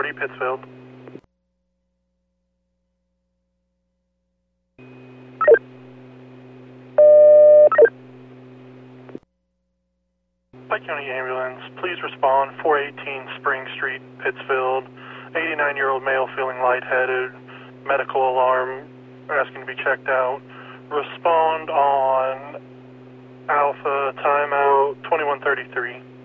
2140 Pittsfield. Pike County Ambulance, please respond. 418 Spring Street, Pittsfield. 89-year-old male feeling lightheaded. Medical alarm, asking to be checked out. Respond on Alpha, timeout 2133.